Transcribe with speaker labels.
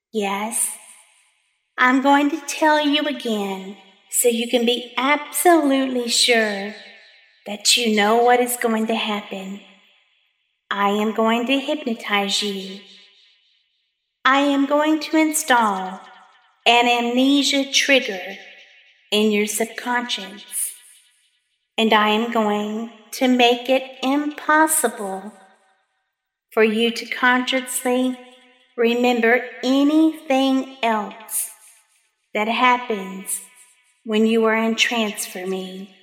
Speaker 1: Yes, I'm going to tell you again so you can be absolutely sure that you know what is going to happen. I am going to hypnotize you. I am going to install an amnesia trigger in your subconscious, and I am going to make it impossible for you to consciously remember anything else that happens when you are entranced for me.